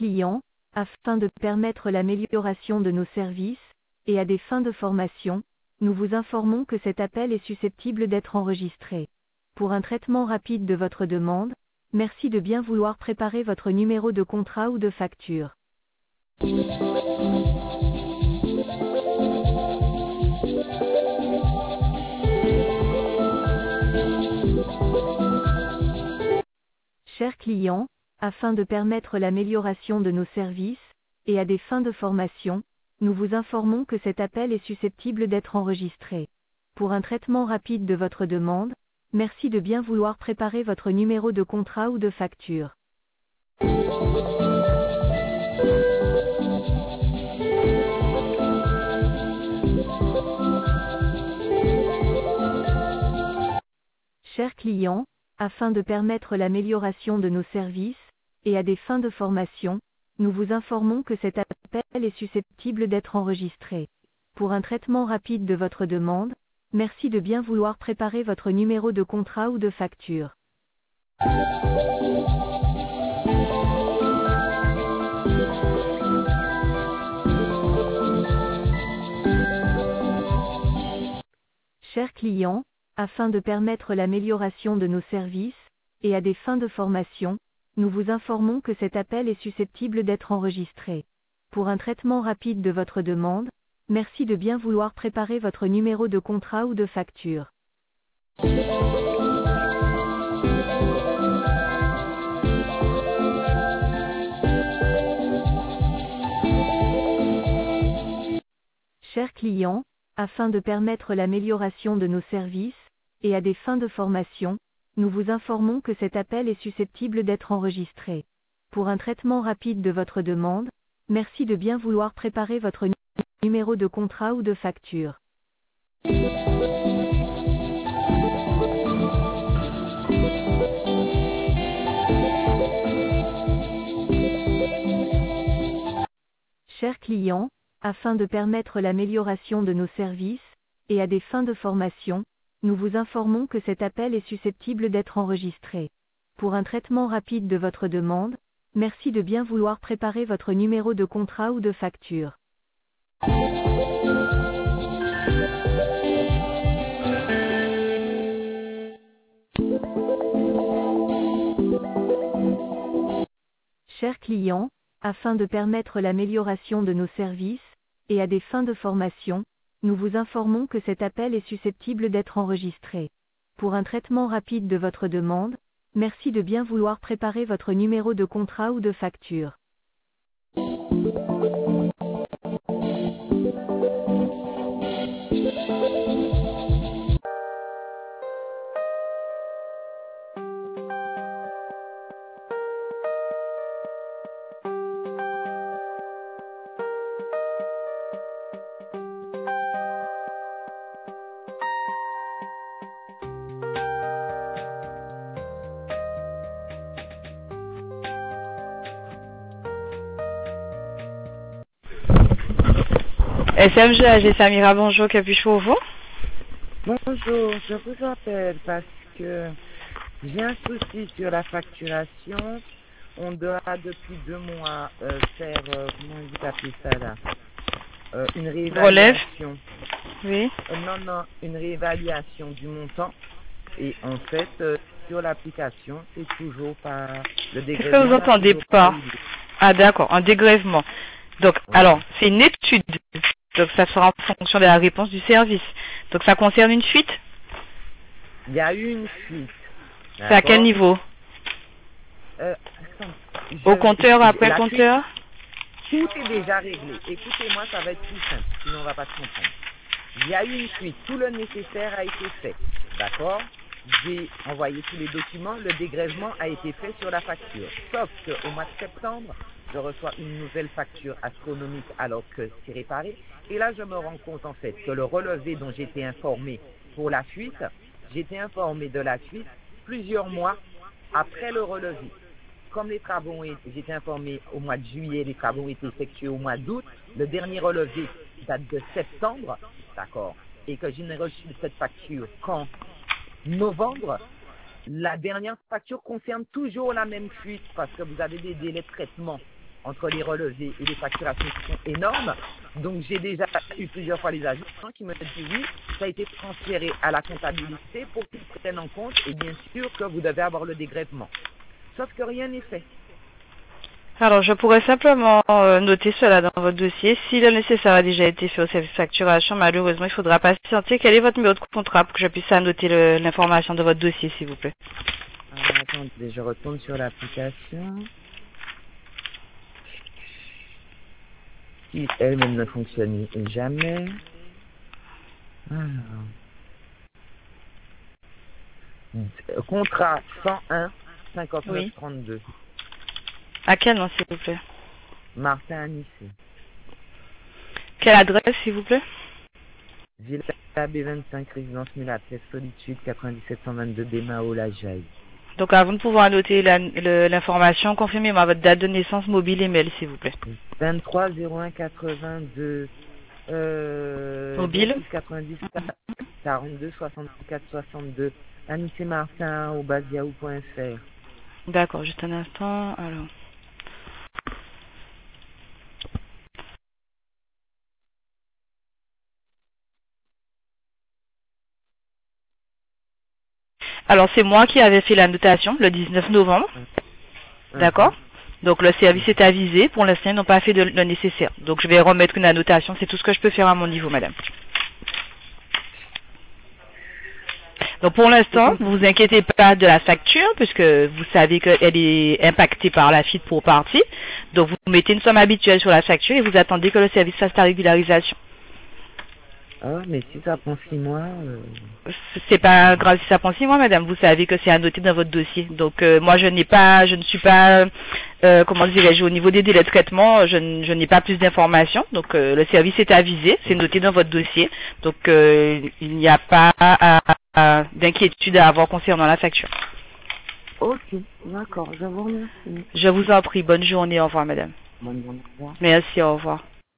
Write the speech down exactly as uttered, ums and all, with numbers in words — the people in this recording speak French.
client, afin de permettre l'amélioration de nos services, et à des fins de formation, nous vous informons que cet appel est susceptible d'être enregistré. Pour un traitement rapide de votre demande, merci de bien vouloir préparer votre numéro de contrat ou de facture. Chers clients, afin de permettre l'amélioration de nos services, et à des fins de formation, nous vous informons que cet appel est susceptible d'être enregistré. Pour un traitement rapide de votre demande, merci de bien vouloir préparer votre numéro de contrat ou de facture. Chers clients, afin de permettre l'amélioration de nos services, et à des fins de formation, nous vous informons que cet appel est susceptible d'être enregistré. Pour un traitement rapide de votre demande, merci de bien vouloir préparer votre numéro de contrat ou de facture. Chers clients, afin de permettre l'amélioration de nos services, et à des fins de formation, nous vous informons que cet appel est susceptible d'être enregistré. Pour un traitement rapide de votre demande, merci de bien vouloir préparer votre numéro de contrat ou de facture. Chers clients, afin de permettre l'amélioration de nos services, et à des fins de formation, nous vous informons que cet appel est susceptible d'être enregistré. Pour un traitement rapide de votre demande, merci de bien vouloir préparer votre numéro de contrat ou de facture. Chers clients, afin de permettre l'amélioration de nos services, et à des fins de formation, nous vous informons que cet appel est susceptible d'être enregistré. Pour un traitement rapide de votre demande, merci de bien vouloir préparer votre numéro de contrat ou de facture. Chers clients, afin de permettre l'amélioration de nos services, et à des fins de formation, nous vous informons que cet appel est susceptible d'être enregistré. Pour un traitement rapide de votre demande, merci de bien vouloir préparer votre numéro de contrat ou de facture. S M G A G Samira, bonjour, que puis-je pour vous? Bonjour, je vous appelle parce que j'ai un souci sur la facturation. On doit depuis deux mois euh, faire, euh, comment vous appelez ça là euh, une réévaluation. Oui. Euh, non, non, une réévaluation du montant. Et en fait, euh, sur l'application, c'est toujours pas le dégrèvement. Qu'est-ce que vous entendez pas, pas Ah d'accord, un dégrèvement. Donc, oui. Alors, c'est une étude. Donc, ça sera en fonction de la réponse du service. Donc, ça concerne une fuite? Il y a eu une fuite. C'est à quel niveau? euh, je, Au compteur, après le compteur? Fuite, tout est déjà réglé. Écoutez-moi, ça va être plus simple, sinon on va pas se comprendre. Il y a eu une fuite. Tout le nécessaire a été fait. D'accord? J'ai envoyé tous les documents. Le dégrèvement a été fait sur la facture. Sauf qu'au mois de septembre, je reçois une nouvelle facture astronomique alors que c'est réparé. Et là, je me rends compte en fait que le relevé dont j'étais informé pour la fuite, j'étais informé de la fuite plusieurs mois après le relevé. Comme les travaux ont été, j'étais informé au mois de juillet, les travaux ont été effectués au mois d'août, le dernier relevé date de septembre, d'accord, et que je n'ai reçu cette facture qu'en novembre, la dernière facture concerne toujours la même fuite parce que vous avez des délais de traitement entre les relevés et les facturations qui sont énormes. Donc j'ai déjà eu plusieurs fois les agents qui me disent oui, ça a été transféré à la comptabilité pour qu'ils prennent en compte et bien sûr que vous devez avoir le dégrèvement. Sauf que rien n'est fait. Alors, je pourrais simplement euh, noter cela dans votre dossier. Si le nécessaire a déjà été fait au service facturation, malheureusement, il faudra patienter. Quel est votre numéro de contrat pour que je puisse annoter le- l'information de votre dossier, s'il vous plaît? Alors, attendez, je retourne sur l'application. Qui elle-même ne fonctionne jamais. Alors. Euh, Contrat cent un cinquante-neuf Oui. trente-deux. À quel nom, s'il vous plaît? Martin Anissé. Quelle adresse, s'il vous plaît? Villa B vingt-cinq, résidence Mulatresse, Solitude, quatre-vingt-dix-sept cent vingt-deux Bémao, La Jaille. Donc, avant de pouvoir annoter la- le- l'information, confirmez-moi votre date de naissance, mobile et mail, s'il vous plaît. vingt-trois zéro un quatre-vingt-deux. Euh, Mobile? quatre-vingt-dix quarante-deux soixante-quatre soixante-deux. Anissé Martin au base yahoo point fr. D'accord, juste un instant. Alors. Alors, c'est moi qui avais fait la notation le dix-neuf novembre. D'accord? Donc, le service est avisé. Pour l'instant, ils n'ont pas fait de, le nécessaire. Donc, je vais remettre une annotation. C'est tout ce que je peux faire à mon niveau, madame. Donc, pour l'instant, vous vous inquiétez pas de la facture, puisque vous savez qu'elle est impactée par la fuite pour partie. Donc, vous mettez une somme habituelle sur la facture et vous attendez que le service fasse la régularisation. Ah, mais si ça prend six mois... Euh... C'est pas grave si ça prend six mois, madame. Vous savez que c'est annoté dans votre dossier. Donc, euh, moi, je n'ai pas, je ne suis pas, euh, comment dirais-je, au niveau des délais de traitement, je, n- je n'ai pas plus d'informations. Donc, euh, le service est avisé, c'est noté dans votre dossier. Donc, euh, il n'y a pas à- à- d'inquiétude à avoir concernant la facture. Ok, d'accord, je vous remercie. Je vous en prie. Bonne journée. Au revoir, madame. Bonne journée. Au revoir. Merci. Au revoir.